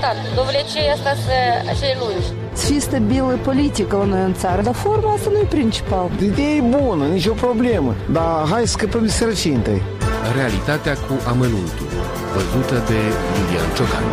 important. Dovlecei asta așa lungi. Să fie stabilă politică la noi în țară, dar forma asta nu e principal. Ideea e bună, nicio problemă, dar hai să scăpăm de sărăcie întâi. Realitatea cu amănuntul, văzută de Iulian Ciocan.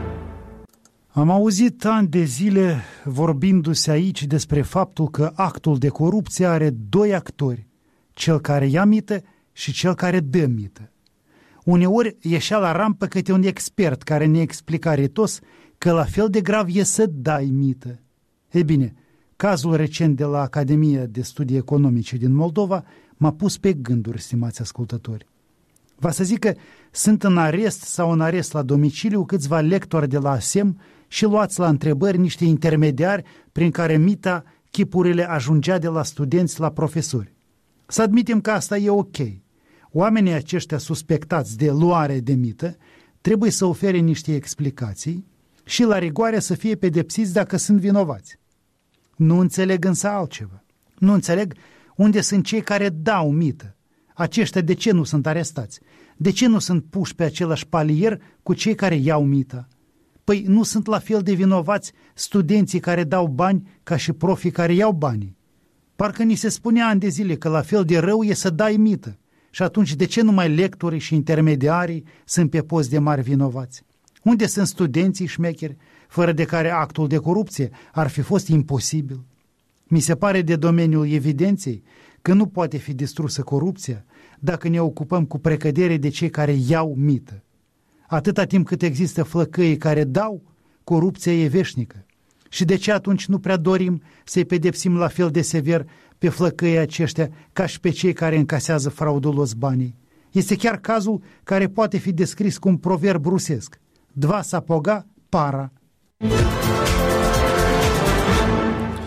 Am auzit ani de zile vorbindu-se aici despre faptul că actul de corupție are doi actori, cel care ia mită și cel care dă mită. Uneori ieșea la rampă câte un expert care ne explica retos că la fel de grav e să dai mită. Ei bine, cazul recent de la Academia de Studii Economice din Moldova m-a pus pe gânduri, stimați ascultători. Va să zic că sunt în arest sau în arest la domiciliu câțiva lectori de la ASEM și luați la întrebări niște intermediari prin care mita chipurile ajungea de la studenți la profesori. Să admitem că asta e ok. Oamenii aceștia suspectați de luare de mită trebuie să ofere niște explicații și la rigoare să fie pedepsiți dacă sunt vinovați. Nu înțeleg însă altceva. Nu înțeleg unde sunt cei care dau mită. Aceștia de ce nu sunt arestați? De ce nu sunt puși pe același palier cu cei care iau mită? Păi nu sunt la fel de vinovați studenții care dau bani ca și profii care iau banii. Parcă ni se spunea ani de zile că la fel de rău e să dai mită. Și atunci de ce numai lectorii și intermediarii sunt pe post de mari vinovați? Unde sunt studenții șmecheri, fără de care actul de corupție ar fi fost imposibil? Mi se pare de domeniul evidenței că nu poate fi distrusă corupția dacă ne ocupăm cu precădere de cei care iau mită. Atâta timp cât există flăcăii care dau, corupția e veșnică. Și de ce atunci nu prea dorim să-i pedepsim la fel de sever pe flăcăii aceștia ca și pe cei care încasează fraudulos banii? Este chiar cazul care poate fi descris cu un proverb rusesc: dva sapoga para.